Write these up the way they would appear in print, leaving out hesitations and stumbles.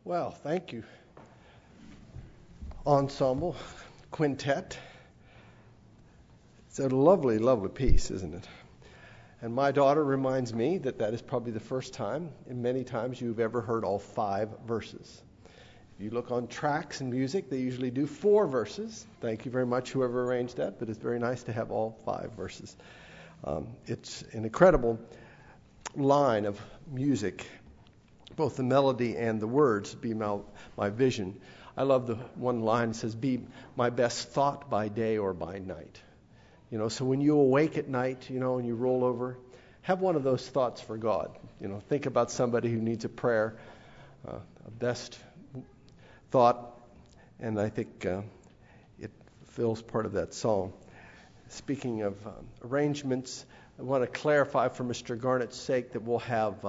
Well, thank you, ensemble, quintet. It's a lovely, lovely piece, isn't it? And my daughter reminds me that is probably the first time in many times you've ever heard all 5 verses. If you look on tracks and music, they usually do 4 verses. Thank you very much, whoever arranged that, but it's very nice to have all 5 verses. It's an incredible line of music. Both the melody and the words be my vision. I love the one line that says, be my best thought by day or by night. So when you awake at night, and you roll over, have one of those thoughts for God. Think about somebody who needs a prayer, a best thought, and I think it fills part of that song. Speaking of arrangements, I want to clarify for Mr. Garnett's sake that we'll have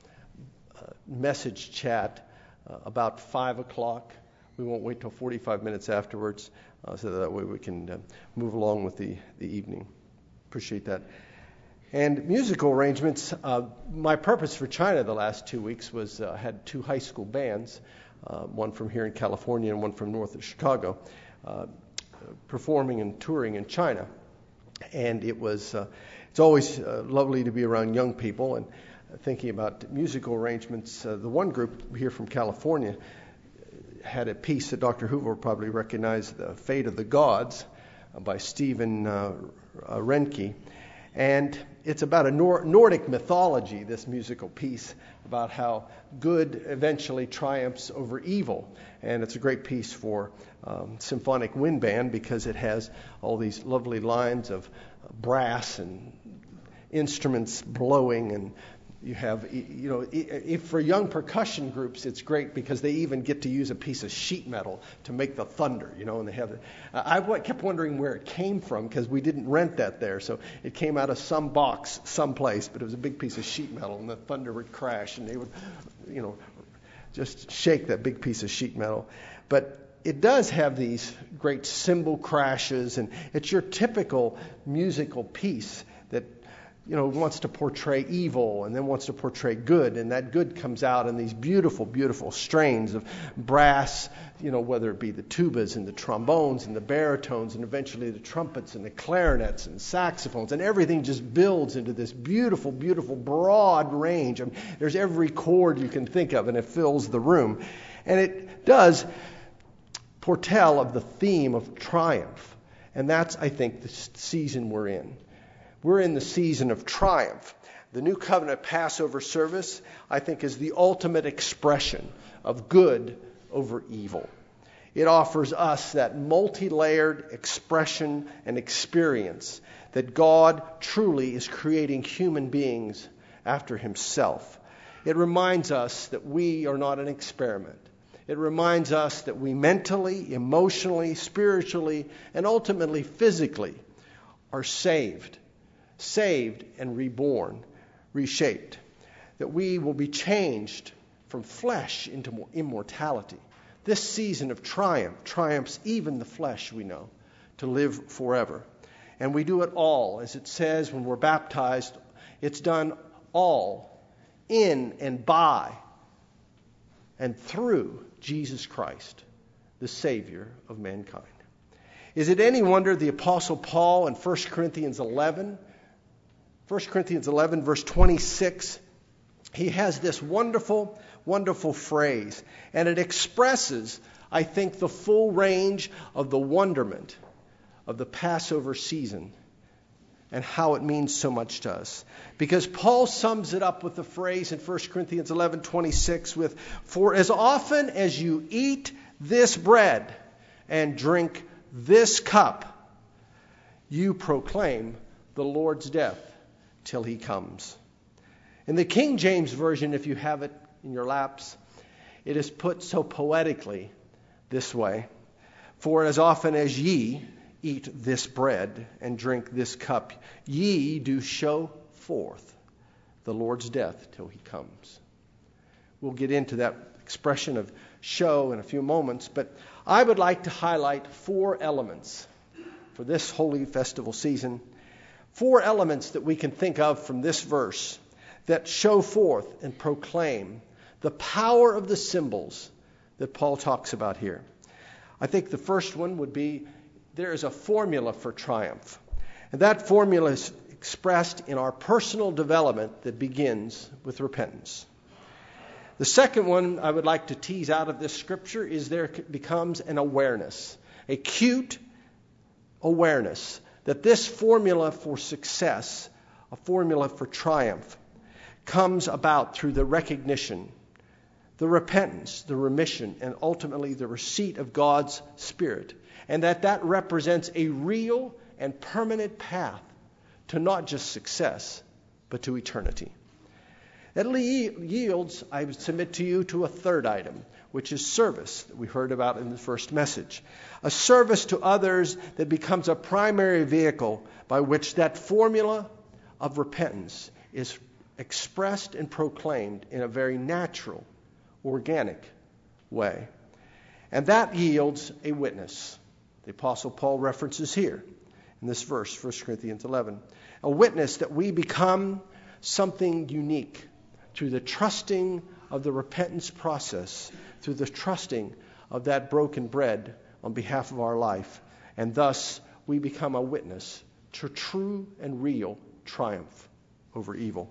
message chat about 5 o'clock. We won't wait till 45 minutes afterwards, so that way we can move along with the evening. Appreciate that. And musical arrangements, my purpose for China the last 2 weeks was had 2 high school bands, one from here in California and one from north of Chicago, performing and touring in China. And it's always lovely to be around young people, and thinking about musical arrangements, the one group here from California had a piece that Dr. Hoover will probably recognize, The Fate of the Gods, by Stephen Renke. And it's about a Nordic mythology, this musical piece, about how good eventually triumphs over evil. And it's a great piece for symphonic wind band because it has all these lovely lines of brass and instruments blowing, and you have, if for young percussion groups, it's great because they even get to use a piece of sheet metal to make the thunder, and they have. I kept wondering where it came from because we didn't rent that there, so it came out of some box someplace, but it was a big piece of sheet metal, and the thunder would crash, and they would, just shake that big piece of sheet metal. But it does have these great cymbal crashes, and it's your typical musical piece that wants to portray evil and then wants to portray good, and that good comes out in these beautiful, beautiful strains of brass, whether it be the tubas and the trombones and the baritones and eventually the trumpets and the clarinets and saxophones, and everything just builds into this beautiful, beautiful, broad range. There's every chord you can think of, and it fills the room. And it does foretell of the theme of triumph, and that's, I think, the season we're in. We're in the season of triumph. The New Covenant Passover service, I think, is the ultimate expression of good over evil. It offers us that multi-layered expression and experience that God truly is creating human beings after himself. It reminds us that we are not an experiment. It reminds us that we mentally, emotionally, spiritually, and ultimately physically are saved and reborn, reshaped, that we will be changed from flesh into immortality. This season of triumphs even the flesh, we know, to live forever. And we do it all, as it says when we're baptized, it's done all in and by and through Jesus Christ, the Savior of mankind. Is it any wonder the Apostle Paul in 1 Corinthians 11, verse 26, he has this wonderful, wonderful phrase, and it expresses, I think, the full range of the wonderment of the Passover season and how it means so much to us. Because Paul sums it up with the phrase in 1 Corinthians 11:26 with, "For as often as you eat this bread and drink this cup, you proclaim the Lord's death till he comes." In the King James Version, if you have it in your laps, it is put so poetically this way: "For as often as ye eat this bread and drink this cup, ye do show forth the Lord's death till he comes." We'll get into that expression of show in a few moments, but I would like to highlight 4 elements for this holy festival season. 4 elements that we can think of from this verse that show forth and proclaim the power of the symbols that Paul talks about here. I think the first one would be there is a formula for triumph. And that formula is expressed in our personal development that begins with repentance. The second one I would like to tease out of this scripture is there becomes an awareness, a acute awareness that this formula for success, a formula for triumph, comes about through the recognition, the repentance, the remission, and ultimately the receipt of God's Spirit. And that represents a real and permanent path to not just success, but to eternity. That yields, I would submit to you, to a third item, which is service that we heard about in the first message. A service to others that becomes a primary vehicle by which that formula of repentance is expressed and proclaimed in a very natural, organic way. And that yields a witness. The Apostle Paul references here in this verse, 1 Corinthians 11. A witness that we become something unique through the trusting of the repentance process, through the trusting of that broken bread on behalf of our life. And thus we become a witness to true and real triumph over evil.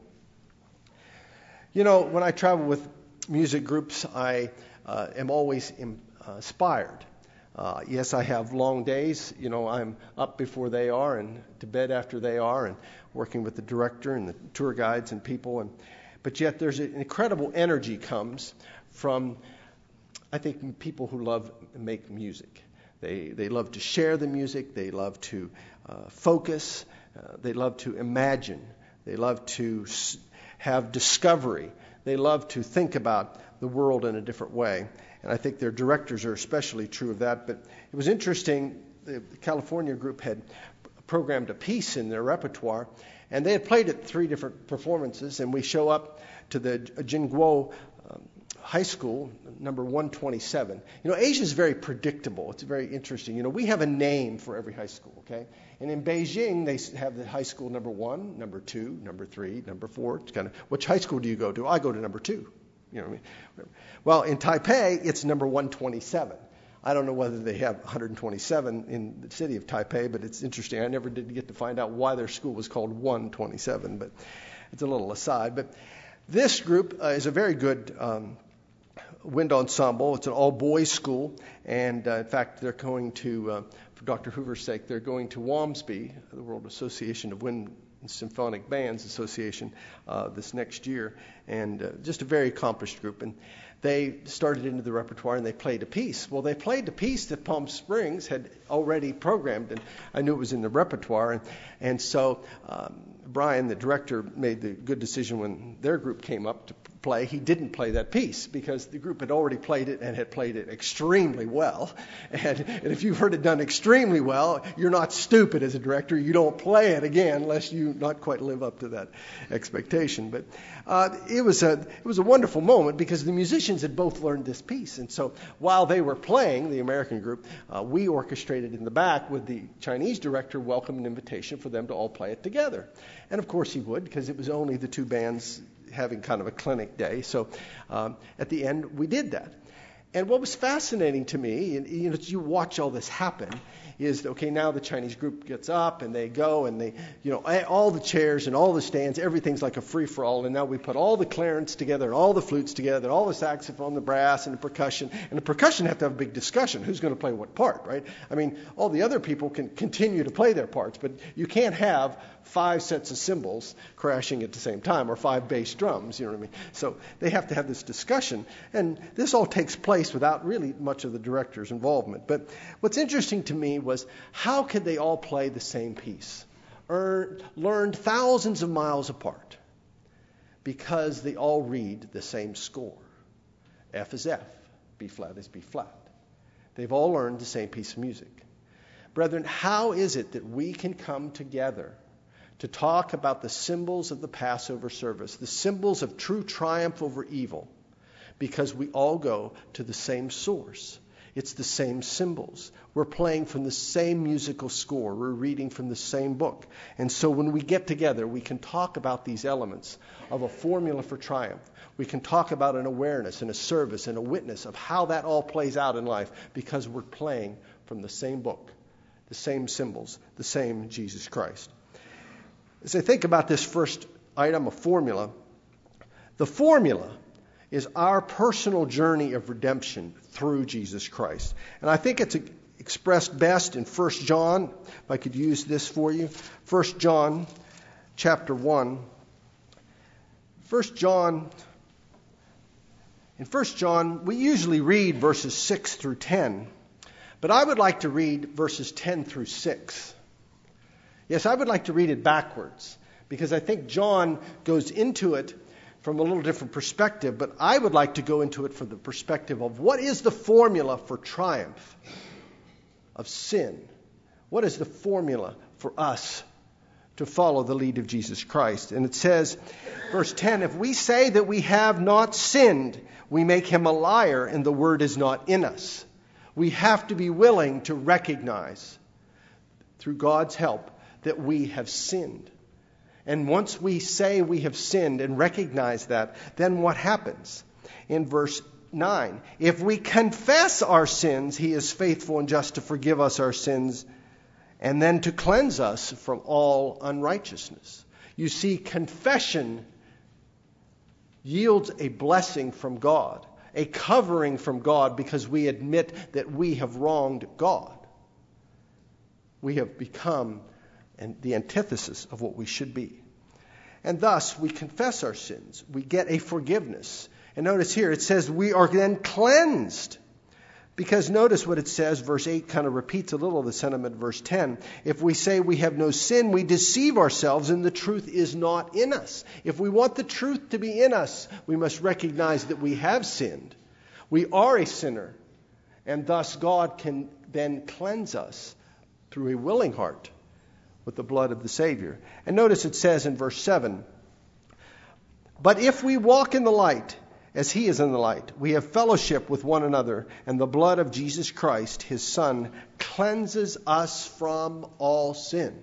You know, when I travel with music groups, I am always inspired. Yes, I have long days. You know, I'm up before they are and to bed after they are, and working with the director and the tour guides and people. But yet there's an incredible energy comes from, I think, people who love to make music. They love to share the music. They love to focus. They love to imagine. They love to have discovery. They love to think about the world in a different way. And I think their directors are especially true of that. But it was interesting, the California group had programmed a piece in their repertoire, and they had played it 3 different performances, and we show up to the Jingguo High School, number 127. You know, Asia is very predictable. It's very interesting. You know, we have a name for every high school, okay? And in Beijing, they have the high school number 1, number 2, number 3, number 4. It's kind of, which high school do you go to? I go to number 2. You know what I mean? Well, in Taipei, it's number 127. I don't know whether they have 127 in the city of Taipei, but it's interesting. I never did get to find out why their school was called 127, but it's a little aside. But this group is a very good wind ensemble. It's an all-boys school, and in fact, they're going to, for Dr. Hoover's sake, they're going to WAMSB, the World Association of Wind and Symphonic Bands Association, this next year, and just a very accomplished group. And they started into the repertoire and they played a piece. Well, they played the piece that Palm Springs had already programmed, and I knew it was in the repertoire. And so Brian, the director, made the good decision when their group came up to play. He didn't play that piece because the group had already played it and had played it extremely well. And if you've heard it done extremely well, you're not stupid as a director. You don't play it again unless you not quite live up to that expectation. But it was a wonderful moment because the musicians had both learned this piece. And so while they were playing, the American group, we orchestrated in the back with the Chinese director welcome an invitation for them to all play it together. And of course he would, because it was only the 2 bands having kind of a clinic day. So at the end, we did that. And what was fascinating to me, and you watch all this happen, is, okay, now the Chinese group gets up and they go and they, all the chairs and all the stands, everything's like a free-for-all. And now we put all the clarinets together and all the flutes together, all the saxophone, the brass, and the percussion. And the percussion have to have a big discussion. Who's going to play what part, right? I mean, all the other people can continue to play their parts, but you can't have 5 sets of cymbals crashing at the same time, or 5 bass drums, you know what I mean? So they have to have this discussion. And this all takes place without really much of the director's involvement. But what's interesting to me was how could they all play the same piece, learned thousands of miles apart, because they all read the same score. F is F, B flat is B flat. They've all learned the same piece of music. Brethren, how is it that we can come together to talk about the symbols of the Passover service, the symbols of true triumph over evil, because we all go to the same source? It's the same symbols. We're playing from the same musical score. We're reading from the same book. And so when we get together, we can talk about these elements of a formula for triumph. We can talk about an awareness and a service and a witness of how that all plays out in life because we're playing from the same book, the same symbols, the same Jesus Christ. As I think about this first item, a formula, the formula is our personal journey of redemption through Jesus Christ. And I think it's expressed best in 1 John, if I could use this for you. 1 John chapter 1. In 1 John, we usually read verses 6 through 10. But I would like to read verses 10 through 6. Yes, I would like to read it backwards, because I think John goes into it from a little different perspective, but I would like to go into it from the perspective of what is the formula for triumph of sin? What is the formula for us to follow the lead of Jesus Christ? And it says, verse 10, if we say that we have not sinned, we make him a liar and the word is not in us. We have to be willing to recognize, through God's help, that we have sinned. And once we say we have sinned and recognize that, then what happens? In verse 9, if we confess our sins, he is faithful and just to forgive us our sins and then to cleanse us from all unrighteousness. You see, confession yields a blessing from God, a covering from God, because we admit that we have wronged God. We have become the antithesis of what we should be. And thus, we confess our sins. We get a forgiveness. And notice here, it says we are then cleansed. Because notice what it says, verse 8 kind of repeats a little of the sentiment, verse 10. If we say we have no sin, we deceive ourselves and the truth is not in us. If we want the truth to be in us, we must recognize that we have sinned. We are a sinner. And thus God can then cleanse us through a willing heart with the blood of the Savior. And notice it says in verse 7, but if we walk in the light, as he is in the light, we have fellowship with one another, and the blood of Jesus Christ, his Son, cleanses us from all sin.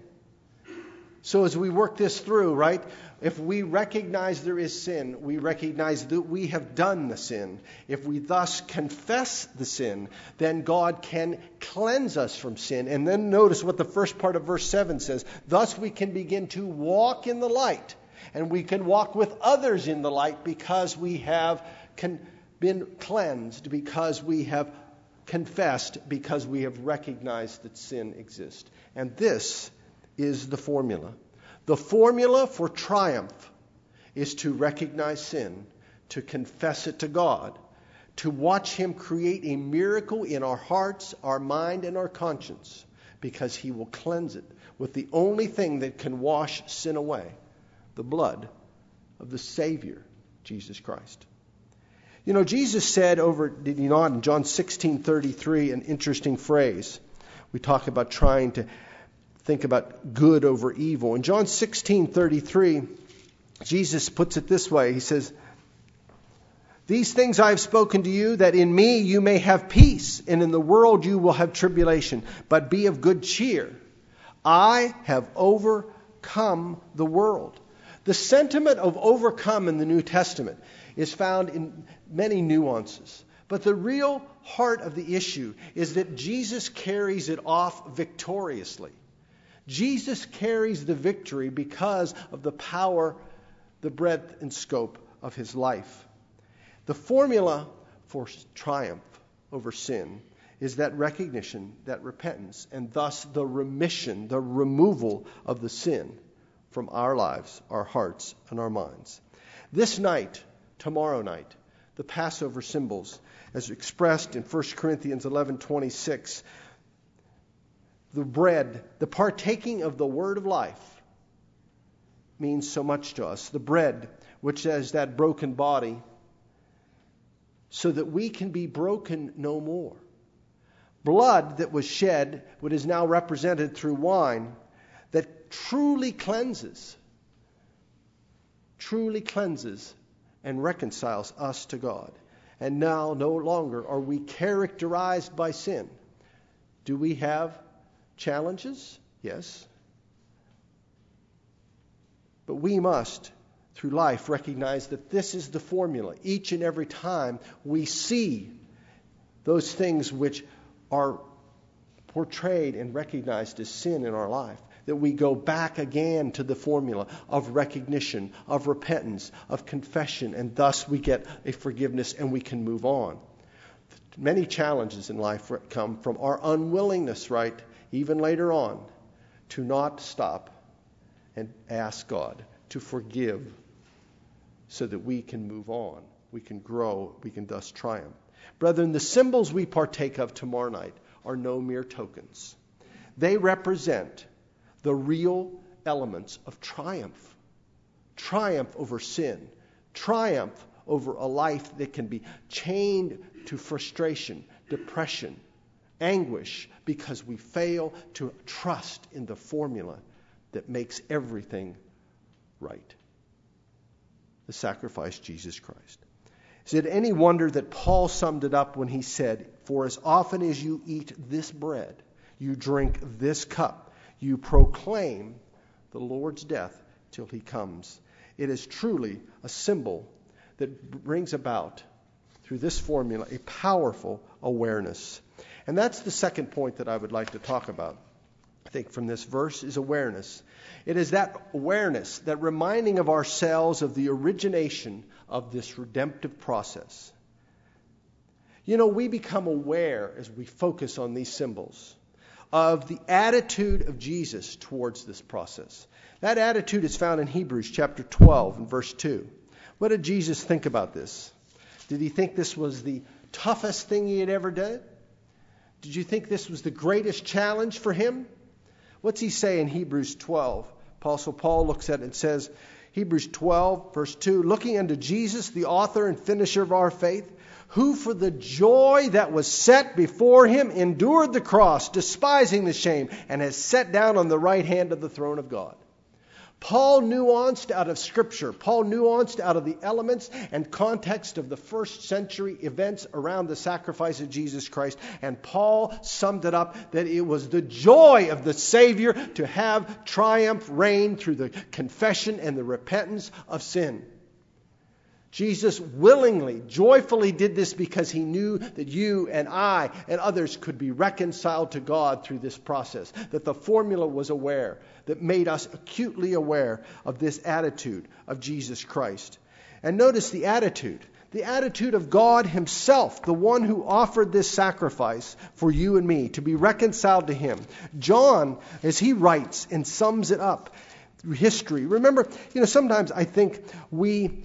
So as we work this through, right, if we recognize there is sin, we recognize that we have done the sin. If we thus confess the sin, then God can cleanse us from sin. And then notice what the first part of verse 7 says. Thus we can begin to walk in the light. And we can walk with others in the light because we have been cleansed, because we have confessed, because we have recognized that sin exists. And this is the formula. The formula for triumph is to recognize sin, to confess it to God, to watch him create a miracle in our hearts, our mind, and our conscience, because he will cleanse it with the only thing that can wash sin away, the blood of the Savior, Jesus Christ. You know, Jesus said did he not, in John 16:33, an interesting phrase. We talk about trying to think about good over evil. In John 16:33, Jesus puts it this way. He says, these things I have spoken to you, that in me you may have peace, and in the world you will have tribulation. But be of good cheer. I have overcome the world. The sentiment of overcome in the New Testament is found in many nuances. But the real heart of the issue is that Jesus carries it off victoriously. Jesus carries the victory because of the power, the breadth and scope of his life. The formula for triumph over sin is that recognition, that repentance, and thus the remission, the removal of the sin from our lives, our hearts, and our minds. This night, tomorrow night, the Passover symbols, as expressed in 1 Corinthians 11:26, the bread, the partaking of the word of life, means so much to us. The bread, which is that broken body, so that we can be broken no more. Blood that was shed, what is now represented through wine, that truly cleanses and reconciles us to God. And now no longer are we characterized by sin. Do we have challenges? Yes. But we must, through life, recognize that this is the formula. Each and every time we see those things which are portrayed and recognized as sin in our life, that we go back again to the formula of recognition, of repentance, of confession, and thus we get a forgiveness and we can move on. Many challenges in life come from our unwillingness, right, even later on, to not stop and ask God to forgive so that we can move on, we can grow, we can thus triumph. Brethren, the symbols we partake of tomorrow night are no mere tokens. They represent the real elements of triumph. Triumph over sin. Triumph over a life that can be chained to frustration, depression, anguish, because we fail to trust in the formula that makes everything right. The sacrifice, Jesus Christ. Is it any wonder that Paul summed it up when he said, "For as often as you eat this bread, you drink this cup, you proclaim the Lord's death till he comes." It is truly a symbol that brings about, through this formula, a powerful awareness. And that's the second point that I would like to talk about, I think, from this verse, is awareness. It is that awareness, that reminding of ourselves of the origination of this redemptive process. You know, we become aware as we focus on these symbols of the attitude of Jesus towards this process. That attitude is found in Hebrews chapter 12 and verse 2. What did Jesus think about this? Did he think this was the toughest thing he had ever done? Did you think this was the greatest challenge for him? What's he say in Hebrews 12? Apostle Paul looks at it and says, Hebrews 12, verse 2, "Looking unto Jesus, the author and finisher of our faith, who for the joy that was set before him endured the cross, despising the shame, and has sat down on the right hand of the throne of God." Paul nuanced out of Scripture. Paul nuanced out of the elements and context of the first century events around the sacrifice of Jesus Christ. And Paul summed it up that it was the joy of the Savior to have triumph reign through the confession and the repentance of sin. Jesus willingly, joyfully did this because he knew that you and I and others could be reconciled to God through this process. That the formula was aware, that made us acutely aware of this attitude of Jesus Christ. And notice the attitude of God himself, the one who offered this sacrifice for you and me to be reconciled to him. John, as he writes and sums it up through history. Remember, sometimes I think we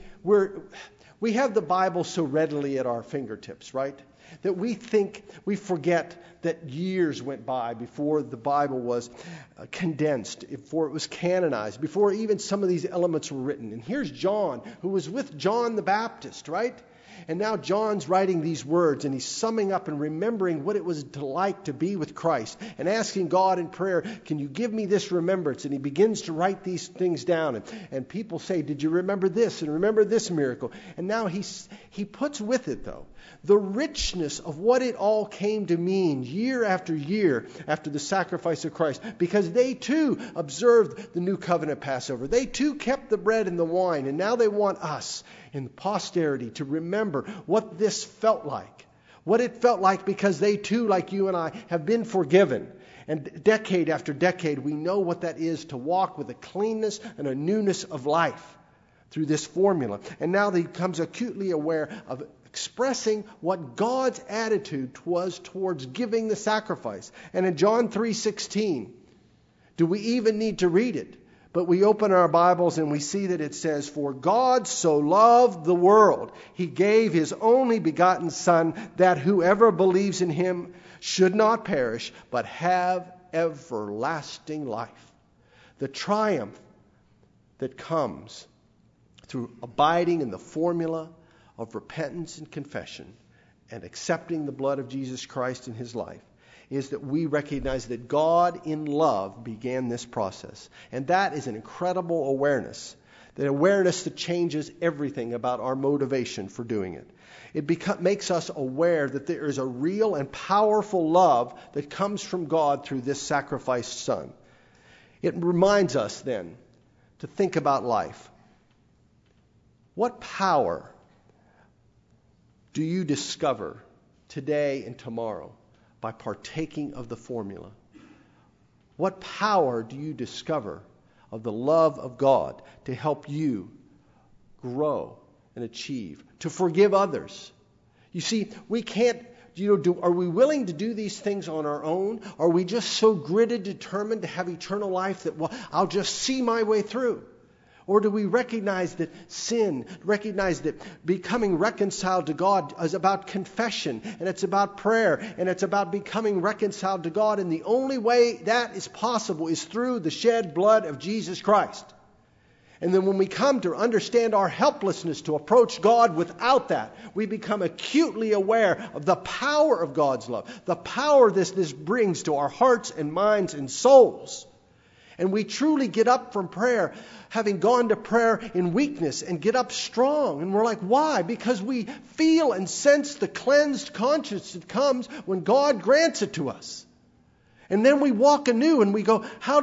have the Bible so readily at our fingertips, right? That we forget that years went by before the Bible was condensed, before it was canonized, before even some of these elements were written. And here's John, who was with John the Baptist, right? And now John's writing these words, and he's summing up and remembering what it was like to be with Christ, and asking God in prayer, "Can you give me this remembrance?" And he begins to write these things down. And people say, "Did you remember this? And remember this miracle?" And now he puts with it, though, the richness of what it all came to mean year after year after the sacrifice of Christ. Because they too observed the new covenant Passover. They too kept the bread and the wine. And now they want us in posterity to remember what this felt like. What it felt like, because they too, like you and I, have been forgiven. And decade after decade, we know what that is to walk with a cleanness and a newness of life through this formula. And now he becomes acutely aware of expressing what God's attitude was towards giving the sacrifice. And in John 3:16, do we even need to read it? But we open our Bibles and we see that it says, "For God so loved the world, he gave his only begotten Son, that whoever believes in him should not perish, but have everlasting life." The triumph that comes through abiding in the formula of repentance and confession and accepting the blood of Jesus Christ in his life is that we recognize that God in love began this process. And that is an incredible awareness That awareness that changes everything about our motivation for doing it. It makes us aware that there is a real and powerful love that comes from God through this sacrificed Son. It reminds us then to think about life. What power do you discover today and tomorrow by partaking of the formula? What power do you discover of the love of God to help you grow and achieve, to forgive others? You see, we can't, are we willing to do these things on our own? Are we just so gritted, determined to have eternal life that, well, I'll just see my way through? Or do we recognize that sin, recognize that becoming reconciled to God is about confession, and it's about prayer, and it's about becoming reconciled to God, and the only way that is possible is through the shed blood of Jesus Christ. And then when we come to understand our helplessness to approach God without that, we become acutely aware of the power of God's love, the power this brings to our hearts and minds and souls. And we truly get up from prayer, having gone to prayer in weakness, and get up strong. And we're like, why? Because we feel and sense the cleansed conscience that comes when God grants it to us. And then we walk anew and we go,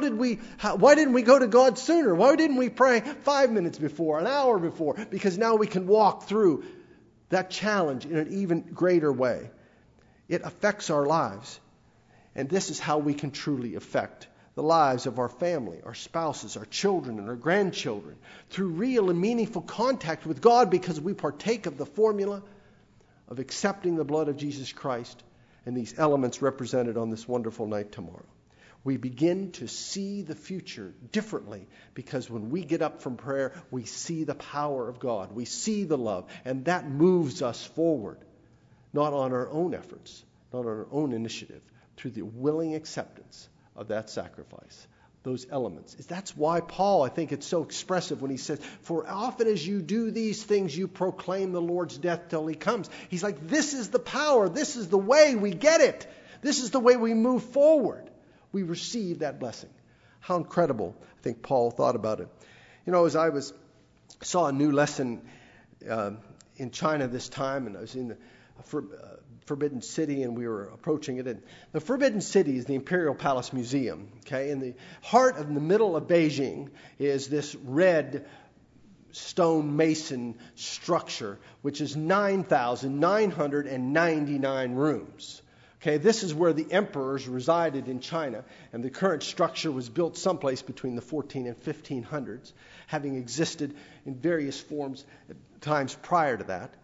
why didn't we go to God sooner? Why didn't we pray 5 minutes before, an hour before? Because now we can walk through that challenge in an even greater way. It affects our lives. And this is how we can truly affect the lives of our family, our spouses, our children, and our grandchildren through real and meaningful contact with God, because we partake of the formula of accepting the blood of Jesus Christ and these elements represented on this wonderful night tomorrow. We begin to see the future differently, because when we get up from prayer, we see the power of God. We see the love, and that moves us forward, not on our own efforts, not on our own initiative, through the willing acceptance of that sacrifice, those elements. That's why Paul, I think it's so expressive when he says, for often as you do these things, you proclaim the Lord's death till he comes. He's like, this is the power. This is the way we get it. This is the way we move forward. We receive that blessing. How incredible, I think Paul thought about it. As I saw a new lesson in China this time, and I was in the Forbidden City, and we were approaching it. And the Forbidden City is the Imperial Palace Museum. Okay, in the heart of the middle of Beijing is this red stone mason structure, which is 9,999 rooms. Okay, this is where the emperors resided in China, and the current structure was built someplace between the 14 and 1500s, having existed in various forms at times prior to that.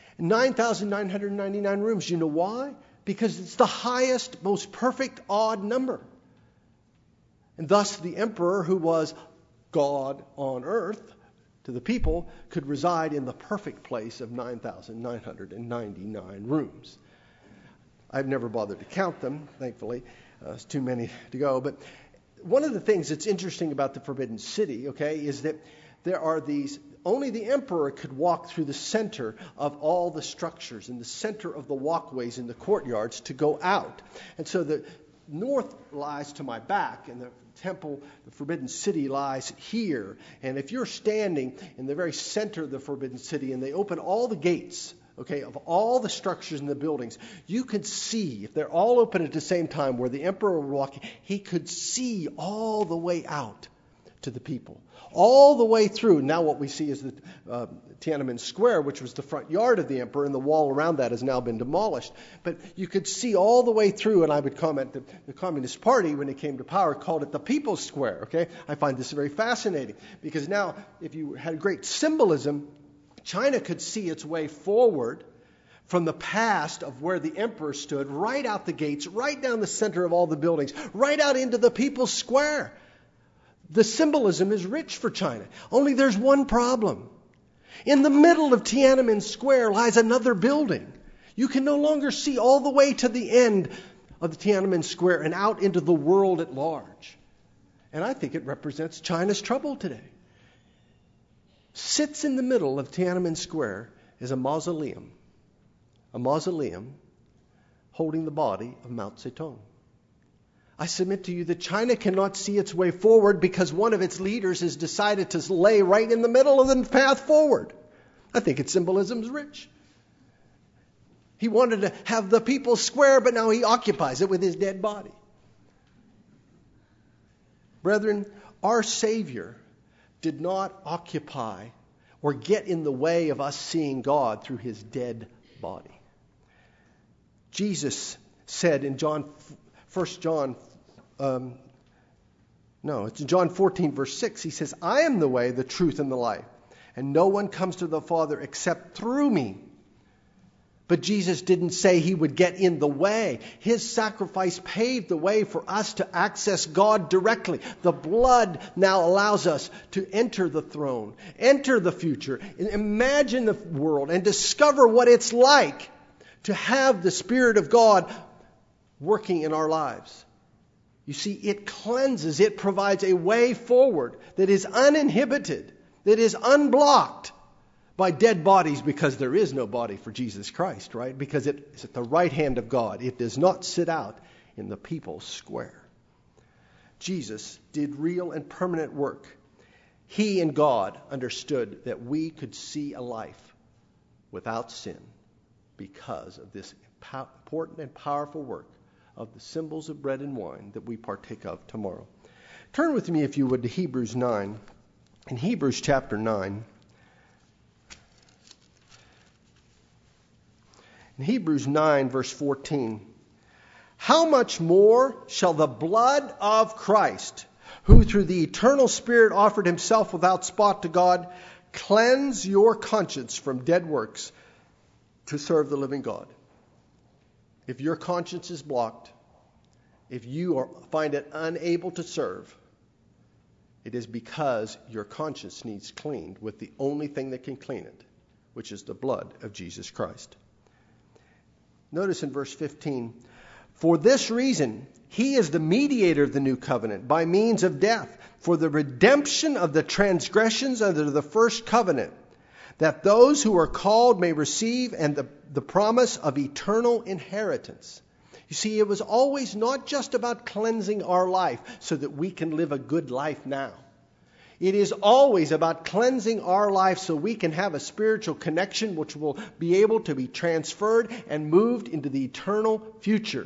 9,999 rooms. You know why? Because it's the highest, most perfect odd number. And thus the emperor, who was God on earth to the people, could reside in the perfect place of 9,999 rooms. I've never bothered to count them, thankfully. It's too many to go. But one of the things that's interesting about the Forbidden City, is that there are only the emperor could walk through the center of all the structures, in the center of the walkways in the courtyards to go out. And so the north lies to my back, and the temple, the Forbidden City, lies here. And if you're standing in the very center of the Forbidden City, and they open all the gates, of all the structures in the buildings, you could see, if they're all open at the same time, where the emperor would walk, he could see all the way out to the people, all the way through. Now what we see is the Tiananmen Square, which was the front yard of the emperor, and the wall around that has now been demolished. But you could see all the way through, and I would comment that the Communist Party, when it came to power, called it the People's Square. I find this very fascinating, because now, if you had great symbolism, China could see its way forward from the past of where the emperor stood, right out the gates, right down the center of all the buildings, right out into the People's Square. The symbolism is rich for China. Only there's one problem. In the middle of Tiananmen Square lies another building. You can no longer see all the way to the end of the Tiananmen Square and out into the world at large. And I think it represents China's trouble today. Sits in the middle of Tiananmen Square is a mausoleum holding the body of Mao Zedong. I submit to you that China cannot see its way forward because one of its leaders has decided to lay right in the middle of the path forward. I think its symbolism is rich. He wanted to have the people square, but now he occupies it with his dead body. Brethren, our Savior did not occupy or get in the way of us seeing God through his dead body. Jesus said in John 14, verse 6, he says, I am the way, the truth, and the life, and no one comes to the Father except through me. But Jesus didn't say he would get in the way. His sacrifice paved the way for us to access God directly. The blood now allows us to enter the throne, enter the future, imagine the world, and discover what it's like to have the Spirit of God working in our lives. You see, it cleanses, it provides a way forward that is uninhibited, that is unblocked by dead bodies, because there is no body for Jesus Christ, right? Because it is at the right hand of God. It does not sit out in the people's square. Jesus did real and permanent work. He and God understood that we could see a life without sin because of this important and powerful work of the symbols of bread and wine that we partake of tomorrow. Turn with me, if you would, to Hebrews 9. In Hebrews chapter 9, in Hebrews 9, verse 14, how much more shall the blood of Christ, who through the eternal Spirit offered himself without spot to God, cleanse your conscience from dead works to serve the living God? If your conscience is blocked, if you find it unable to serve, it is because your conscience needs cleaned with the only thing that can clean it, which is the blood of Jesus Christ. Notice in verse 15, for this reason, he is the mediator of the new covenant by means of death, for the redemption of the transgressions under the first covenant, that those who are called may receive and the promise of eternal inheritance. You see, it was always not just about cleansing our life so that we can live a good life now. It is always about cleansing our life so we can have a spiritual connection which will be able to be transferred and moved into the eternal future.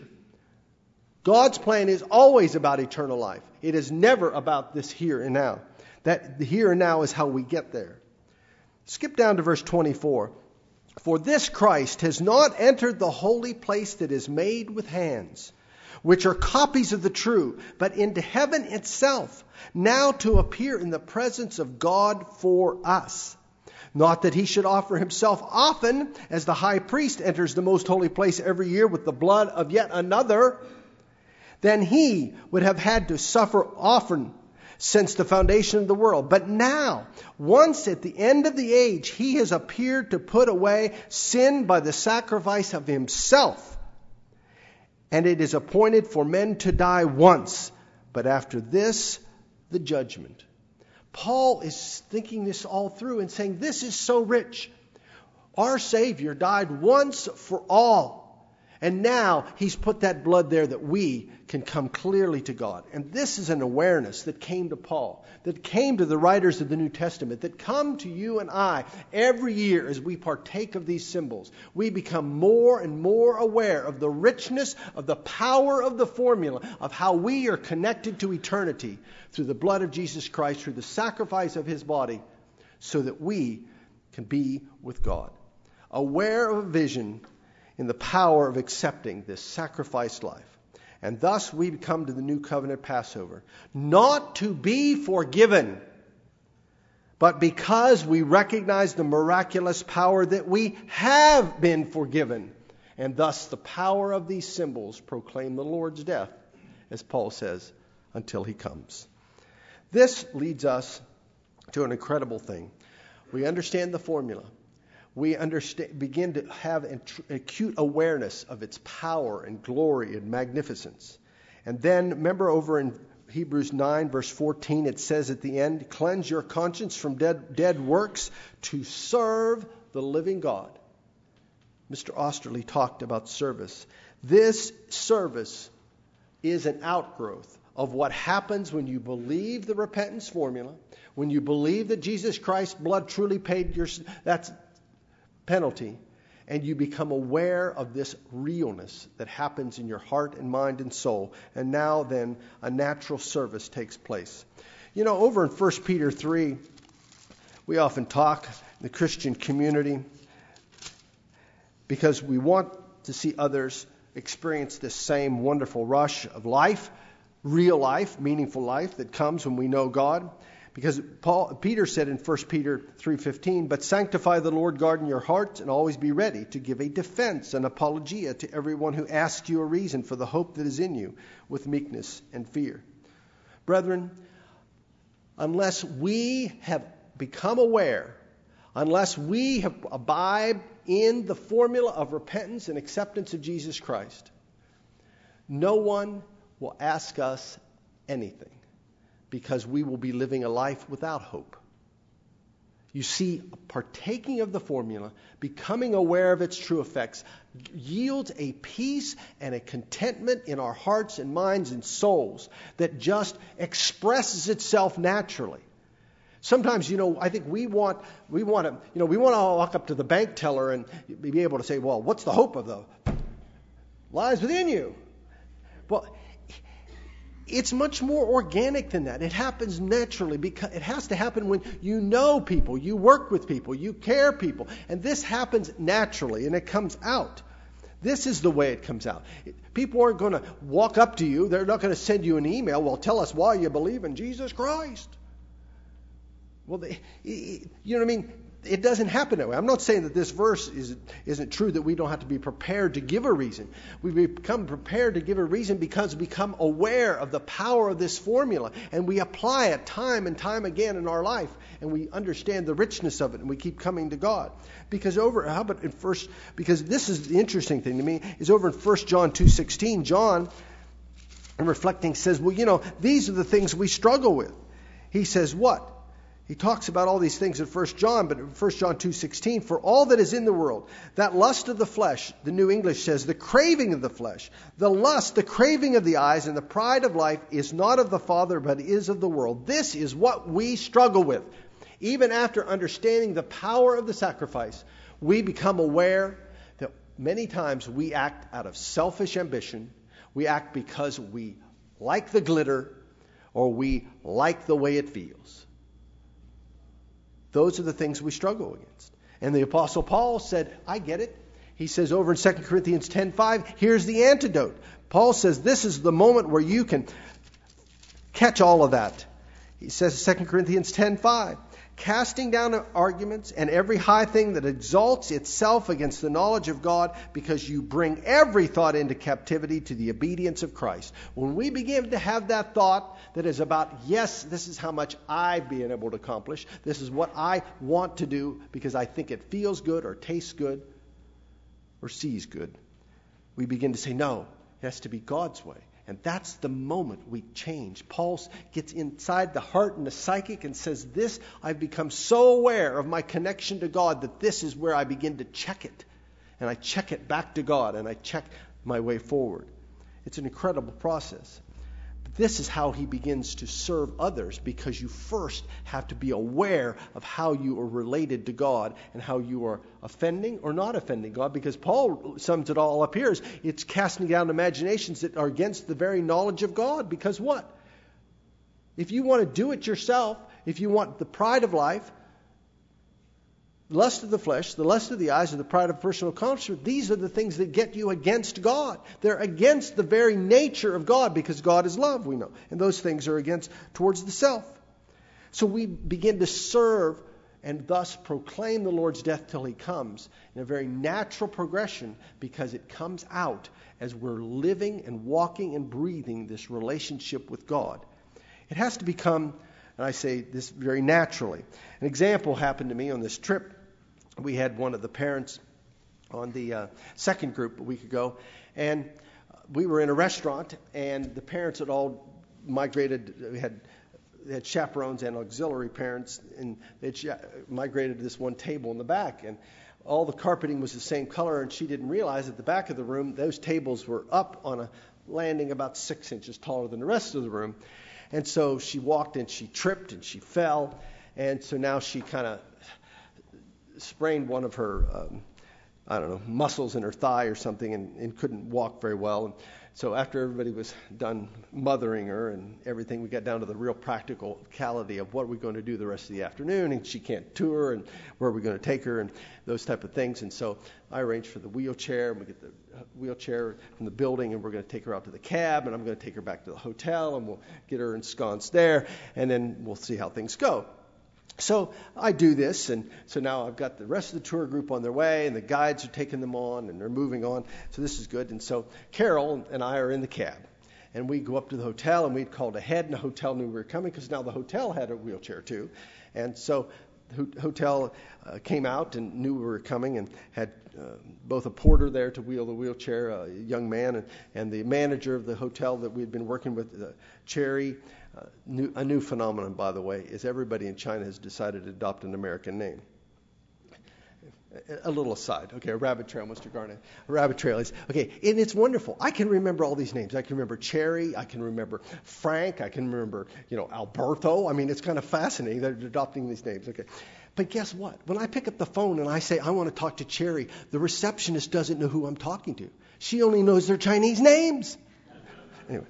God's plan is always about eternal life. It is never about this here and now. That the here and now is how we get there. Skip down to verse 24. For this Christ has not entered the holy place that is made with hands, which are copies of the true, but into heaven itself, now to appear in the presence of God for us. Not that he should offer himself often, as the high priest enters the most holy place every year with the blood of yet another. Then he would have had to suffer often since the foundation of the world. But now, once at the end of the age, he has appeared to put away sin by the sacrifice of himself. And it is appointed for men to die once, but after this, the judgment. Paul is thinking this all through and saying, this is so rich. Our Savior died once for all. And now he's put that blood there that we can come clearly to God. And this is an awareness that came to Paul, that came to the writers of the New Testament, that come to you and I every year as we partake of these symbols. We become more and more aware of the richness, of the power of the formula, of how we are connected to eternity through the blood of Jesus Christ, through the sacrifice of his body, so that we can be with God. Aware of a vision in the power of accepting this sacrificed life. And thus we come to the new covenant Passover, not to be forgiven, but because we recognize the miraculous power that we have been forgiven. And thus the power of these symbols proclaim the Lord's death, as Paul says, until he comes. This leads us to an incredible thing. We understand the formula. We begin to have an acute awareness of its power and glory and magnificence. And then, remember over in Hebrews 9, verse 14, it says at the end, cleanse your conscience from dead works to serve the living God. Mr. Osterley talked about service. This service is an outgrowth of what happens when you believe the repentance formula, when you believe that Jesus Christ's blood truly paid that penalty, and you become aware of this realness that happens in your heart and mind and soul. And now then, a natural service takes place. You know, over in 1 Peter 3, we often talk in the Christian community because we want to see others experience this same wonderful rush of life, real life, meaningful life that comes when we know God. Because Peter said in 1 Peter 3:15, "But sanctify the Lord God in your hearts, and always be ready to give a defense and apologia to everyone who asks you a reason for the hope that is in you, with meekness and fear." Brethren, unless we have become aware, unless we have abide in the formula of repentance and acceptance of Jesus Christ, no one will ask us anything, because we will be living a life without hope. You see, partaking of the formula, becoming aware of its true effects, yields a peace and a contentment in our hearts and minds and souls that just expresses itself naturally. Sometimes, I think we want to walk up to the bank teller and be able to say, "Well, what's the hope of the lies within you?" Well, it's much more organic than that. It happens naturally because it has to happen when you know people, you work with people, you care people. And this happens naturally and it comes out. This is the way it comes out. People aren't going to walk up to you. They're not going to send you an email, "Well, tell us why you believe in Jesus Christ." Well, you know what I mean? It doesn't happen that way. I'm not saying that this verse isn't true, that we don't have to be prepared to give a reason. We become prepared to give a reason because we become aware of the power of this formula, and we apply it time and time again in our life, and we understand the richness of it, and we keep coming to God. Because because this is the interesting thing to me, is over in 1 John 2:16, John, in reflecting, says, well, these are the things we struggle with. He says what? He talks about all these things in 1 John, but in 1 John 2:16, "For all that is in the world, that lust of the flesh," the New English says, "the craving of the flesh, the lust, the craving of the eyes, and the pride of life is not of the Father, but is of the world." This is what we struggle with. Even after understanding the power of the sacrifice, we become aware that many times we act out of selfish ambition. We act because we like the glitter or we like the way it feels. Those are the things we struggle against. And the Apostle Paul said, I get it. He says over in 2 Corinthians 10:5, here's the antidote. Paul says this is the moment where you can catch all of that. He says in 2 Corinthians 10:5, "Casting down arguments and every high thing that exalts itself against the knowledge of God, because you bring every thought into captivity to the obedience of Christ." When we begin to have that thought that is about, yes, this is how much I've been able to accomplish, this is what I want to do because I think it feels good or tastes good or sees good, we begin to say, no, it has to be God's way. And that's the moment we change. Paul gets inside the heart and the psychic and says, this, I've become so aware of my connection to God that this is where I begin to check it. And I check it back to God and I check my way forward. It's an incredible process. But this is how he begins to serve others, because you first have to be aware of how you are related to God and how you are offending or not offending God, because Paul sums it all up here. It's casting down imaginations that are against the very knowledge of God. Because what? If you want to do it yourself, if you want the pride of life, the lust of the flesh, the lust of the eyes, and the pride of personal accomplishment, these are the things that get you against God. They're against the very nature of God, because God is love, we know. And those things are against towards the self. So we begin to serve and thus proclaim the Lord's death till he comes in a very natural progression, because it comes out as we're living and walking and breathing this relationship with God. It has to become, and I say this very naturally. An example happened to me on this trip. We had one of the parents on the second group a week ago, and we were in a restaurant, and the parents had all migrated. We had chaperones and auxiliary parents, and they migrated to this one table in the back, and all the carpeting was the same color, and she didn't realize at the back of the room those tables were up on landing about 6 inches taller than the rest of the room. And so she walked and she tripped and she fell. And so now she kind of sprained one of her, muscles in her thigh or something and couldn't walk very well. And so after everybody was done mothering her and everything, we got down to the real practicality of what are we going to do the rest of the afternoon, and she can't tour, and where are we going to take her, and those type of things. And so I arranged for the wheelchair, and we get the wheelchair from the building, and we're going to take her out to the cab, and I'm going to take her back to the hotel, and we'll get her ensconced there, and then we'll see how things go. So I do this, and so now I've got the rest of the tour group on their way, and the guides are taking them on, and they're moving on. So this is good. And so Carol and I are in the cab, and we go up to the hotel, and we'd called ahead, and the hotel knew we were coming because now the hotel had a wheelchair too. And so the hotel came out and knew we were coming and had both a porter there to wheel the wheelchair, a young man, and the manager of the hotel that we'd been working with, Cherry. A new phenomenon, by the way, is everybody in China has decided to adopt an American name. A little aside. Okay, a rabbit trail, Mr. Garnett. A rabbit trail is, okay, and it's wonderful. I can remember all these names. I can remember Cherry. I can remember Frank. I can remember, Alberto. I mean, it's kind of fascinating that they're adopting these names. Okay. But guess what? When I pick up the phone and I say, I want to talk to Cherry, the receptionist doesn't know who I'm talking to. She only knows their Chinese names. Anyway.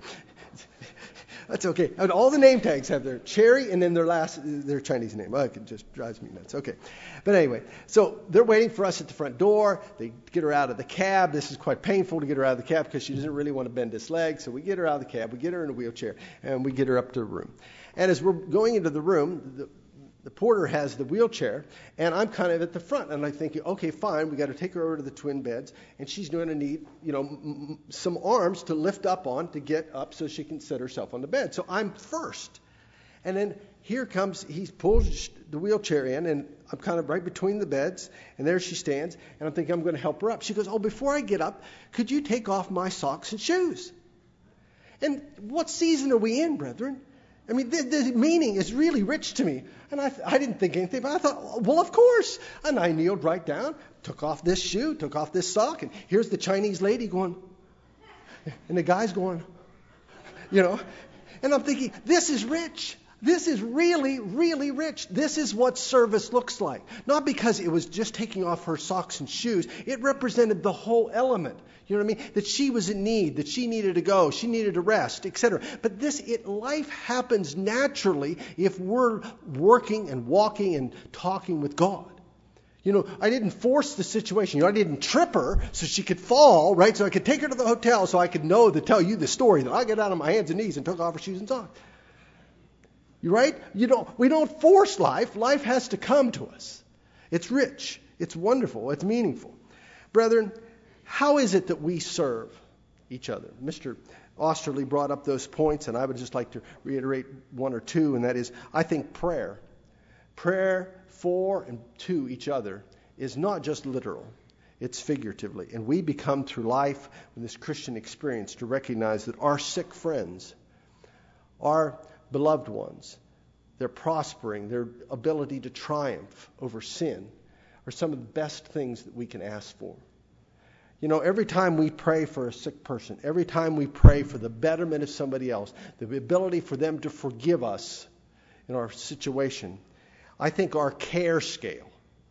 That's okay. And all the name tags have their Cherry and then their Chinese name. Oh, it just drives me nuts. Okay. But anyway, so they're waiting for us at the front door. They get her out of the cab. This is quite painful to get her out of the cab because she doesn't really want to bend this leg. So we get her out of the cab. We get her in a wheelchair, and we get her up to the room. And as we're going into the room, the porter has the wheelchair, and I'm kind of at the front, and I'm thinking, okay, fine, we got to take her over to the twin beds, and she's going to need, some arms to lift up on to get up so she can set herself on the bed. So I'm first, and then here comes, he pulls the wheelchair in, and I'm kind of right between the beds, and there she stands, and I'm thinking I'm going to help her up. She goes, oh, before I get up, could you take off my socks and shoes? And what season are we in, brethren? I mean, the meaning is really rich to me. And I didn't think anything, but I thought, well, of course. And I kneeled right down, took off this shoe, took off this sock, and here's the Chinese lady going, and the guy's going, and I'm thinking, this is rich. This is really, really rich. This is what service looks like. Not because it was just taking off her socks and shoes. It represented the whole element. You know what I mean? That she was in need, that she needed to go, she needed to rest, etc. But life happens naturally if we're working and walking and talking with God. I didn't force the situation. I didn't trip her so she could fall, right? So I could take her to the hotel so I could tell you the story that I got out on my hands and knees and took off her shoes and socks. You right? We don't force life. Life has to come to us. It's rich. It's wonderful. It's meaningful. Brethren, how is it that we serve each other? Mr. Osterly brought up those points, and I would just like to reiterate one or two, and that is, I think prayer for and to each other is not just literal. It's figuratively. And we become through life, with this Christian experience, to recognize that our sick friends, our beloved ones, their prospering, their ability to triumph over sin are some of the best things that we can ask for. Every time we pray for a sick person, every time we pray for the betterment of somebody else, the ability for them to forgive us in our situation, I think our care scale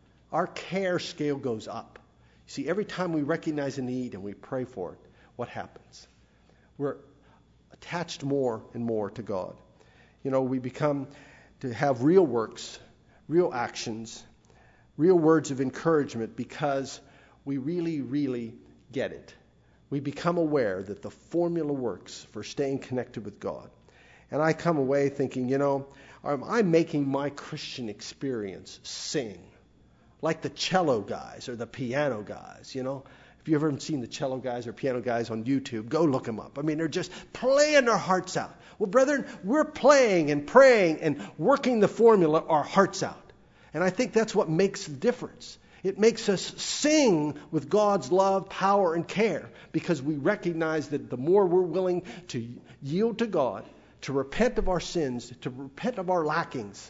goes up. You see, every time we recognize a need and we pray for it, what happens? We're attached more and more to God. We become to have real works, real actions, real words of encouragement because we really, really get it. We become aware that the formula works for staying connected with God. And I come away thinking, I'm making my Christian experience sing like the cello guys or the piano guys, If you ever seen the cello guys or piano guys on YouTube, go look them up. I mean, they're just playing their hearts out. Well, brethren, we're playing and praying and working the formula, our hearts out. And I think that's what makes the difference. It makes us sing with God's love, power, and care because we recognize that the more we're willing to yield to God, to repent of our sins, to repent of our lackings,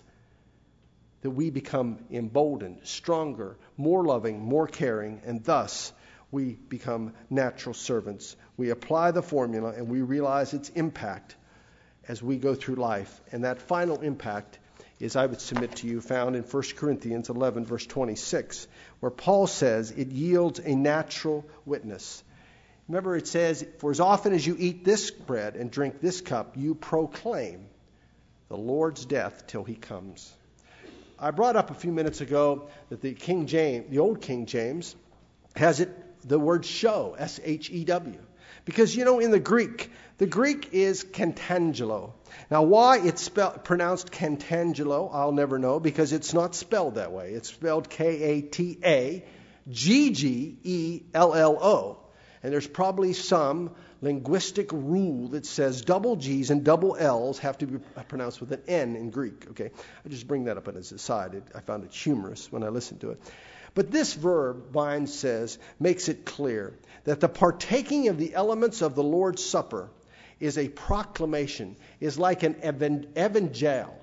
that we become emboldened, stronger, more loving, more caring, and thus we become natural servants. We apply the formula and we realize its impact as we go through life. And that final impact is, I would submit to you, found in 1 Corinthians 11, verse 26, where Paul says it yields a natural witness. Remember, it says, for as often as you eat this bread and drink this cup, you proclaim the Lord's death till he comes. I brought up a few minutes ago that the old King James, has the word show, S-H-E-W. Because, in the Greek is kantangelo. Now, why it's pronounced kantangelo, I'll never know, because it's not spelled that way. It's spelled K-A-T-A-G-G-E-L-L-O. And there's probably some linguistic rule that says double G's and double L's have to be pronounced with an N in Greek. Okay, I just bring that up as an aside. I found it humorous when I listened to it. But this verb, Vine says, makes it clear that the partaking of the elements of the Lord's Supper is a proclamation, is like an evangel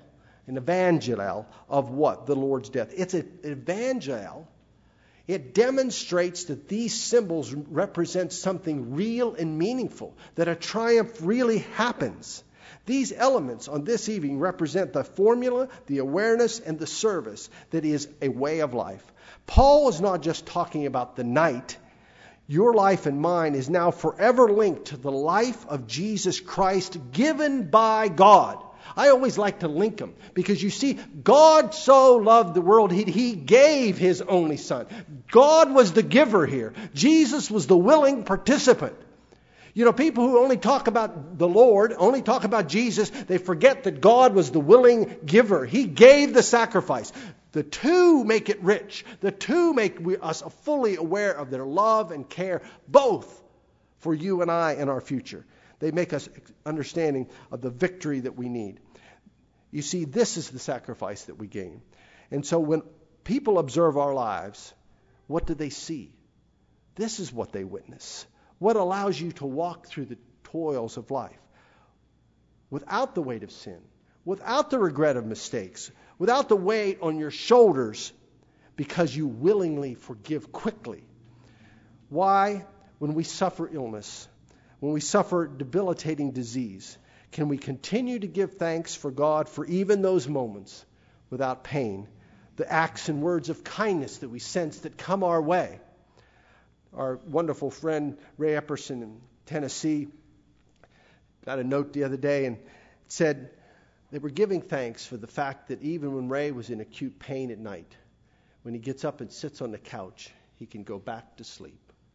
of what? The Lord's death. It's an evangel. It demonstrates that these symbols represent something real and meaningful, that a triumph really happens. These elements on this evening represent the formula, the awareness, and the service that is a way of life. Paul is not just talking about the night. Your life and mine is now forever linked to the life of Jesus Christ given by God. I always like to link them because you see, God so loved the world, he gave his only son. God was the giver here. Jesus was the willing participant. People who only talk about the Lord, only talk about Jesus, they forget that God was the willing giver. He gave the sacrifice. The two make it rich. The two make us fully aware of their love and care, both for you and I and our future. They make us understanding of the victory that we need. You see, this is the sacrifice that we gain. And so when people observe our lives, what do they see? This is what they witness. What allows you to walk through the toils of life without the weight of sin, without the regret of mistakes, without the weight on your shoulders, because you willingly forgive quickly. Why, when we suffer illness, when we suffer debilitating disease, can we continue to give thanks for God for even those moments without pain, the acts and words of kindness that we sense that come our way? Our wonderful friend Ray Epperson in Tennessee got a note the other day and said they were giving thanks for the fact that even when Ray was in acute pain at night, when he gets up and sits on the couch, he can go back to sleep.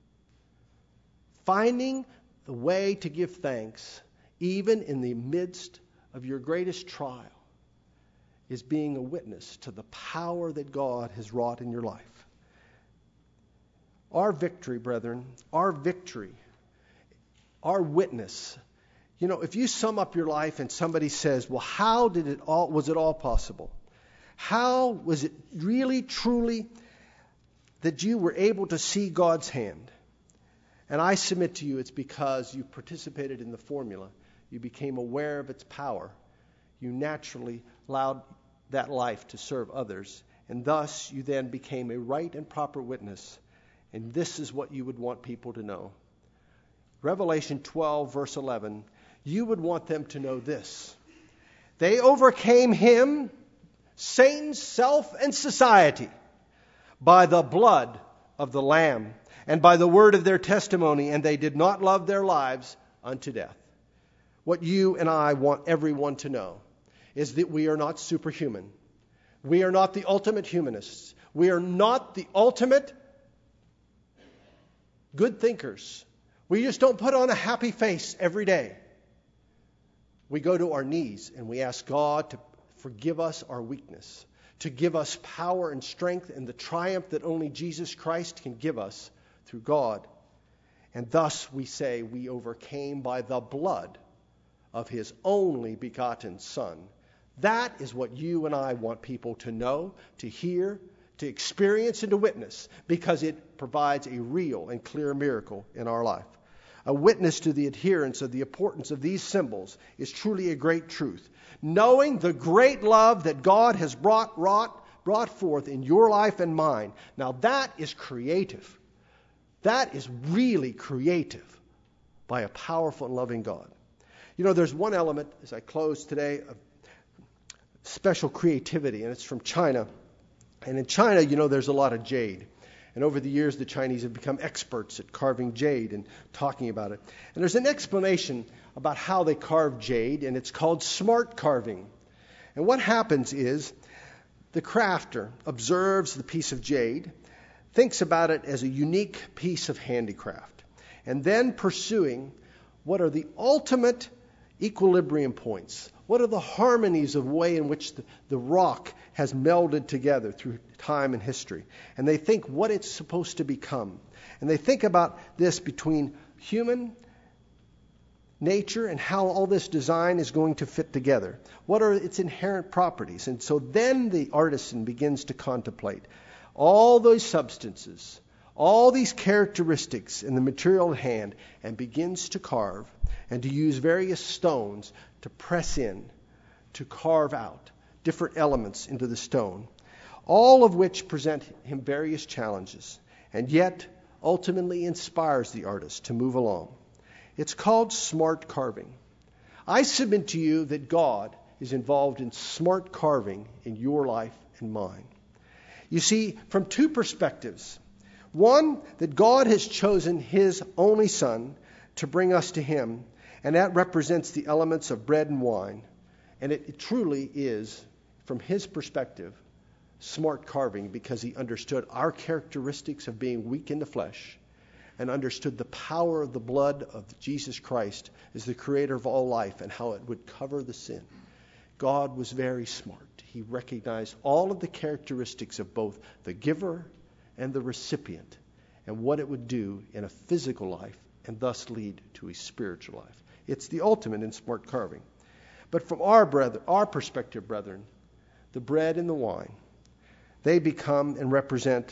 Finding the way to give thanks, even in the midst of your greatest trial, is being a witness to the power that God has wrought in your life. Our victory, brethren, our victory, our witness. If you sum up your life and somebody says, well, how was it all possible? How was it really, truly that you were able to see God's hand? And I submit to you, it's because you participated in the formula. You became aware of its power. You naturally allowed that life to serve others. And thus, you then became a right and proper witness. And this is what you would want people to know. Revelation 12, verse 11, you would want them to know this. They overcame him, Satan, self, and society by the blood of the Lamb and by the word of their testimony, and they did not love their lives unto death. What you and I want everyone to know is that we are not superhuman. We are not the ultimate humanists. We are not the ultimate good thinkers. We just don't put on a happy face every day. We go to our knees and we ask God to forgive us our weakness, to give us power and strength and the triumph that only Jesus Christ can give us through God. And thus we say we overcame by the blood of his only begotten Son. That is what you and I want people to know, to hear, to experience, and to witness, because it provides a real and clear miracle in our life. A witness to the adherence of the importance of these symbols is truly a great truth. Knowing the great love that God has brought forth in your life and mine. Now that is creative. That is really creative by a powerful and loving God. You know, there's one element, as I close today, of special creativity, and it's from China. And in China, you know, there's a lot of jade. And over the years, the Chinese have become experts at carving jade and talking about it. And there's an explanation about how they carve jade, and it's called smart carving. And what happens is the crafter observes the piece of jade, thinks about it as a unique piece of handicraft, and then pursuing what are the ultimate equilibrium points. What are the harmonies of way in which the rock has melded together through time and history? And they think what it's supposed to become. And they think about this between human nature and how all this design is going to fit together. What are its inherent properties? And so then the artisan begins to contemplate all those substances, all these characteristics in the material at hand, and begins to carve and to use various stones to press in, to carve out different elements into the stone, all of which present him various challenges, and yet ultimately inspires the artist to move along. It's called smart carving. I submit to you that God is involved in smart carving in your life and mine. You see, from two perspectives. One, that God has chosen His only Son to bring us to Him, and that represents the elements of bread and wine. And it truly is, from His perspective, smart carving, because He understood our characteristics of being weak in the flesh and understood the power of the blood of Jesus Christ as the creator of all life and how it would cover the sin. God was very smart. He recognized all of the characteristics of both the giver and the recipient and what it would do in a physical life and thus lead to a spiritual life. It's the ultimate in smart carving. But from our perspective, brethren, the bread and the wine, they become and represent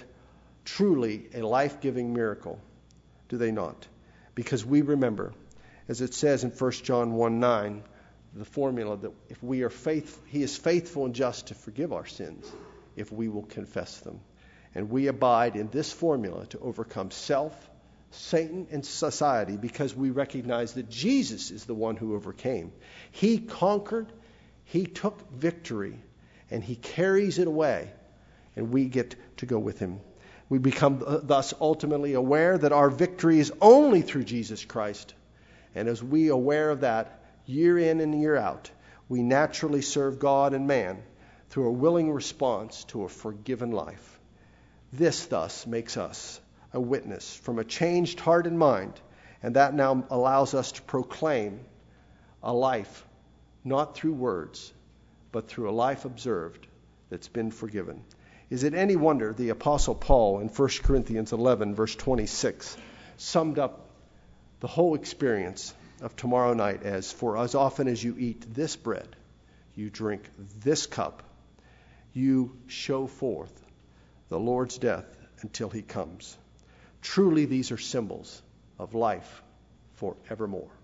truly a life-giving miracle, do they not? Because we remember, as it says in 1 John 1:9, the formula that if we are He is faithful and just to forgive our sins if we will confess them. And we abide in this formula to overcome self, Satan, and society, because we recognize that Jesus is the one who overcame. He conquered, He took victory, and He carries it away, and we get to go with Him. We become thus ultimately aware that our victory is only through Jesus Christ. And as we are aware of that, year in and year out, we naturally serve God and man through a willing response to a forgiven life. This thus makes us a witness from a changed heart and mind, and that now allows us to proclaim a life not through words, but through a life observed that's been forgiven. Is it any wonder the Apostle Paul in 1 Corinthians 11, verse 26, summed up the whole experience of tomorrow night as, "For as often as you eat this bread, you drink this cup, you show forth the Lord's death until He comes." Truly, these are symbols of life forevermore.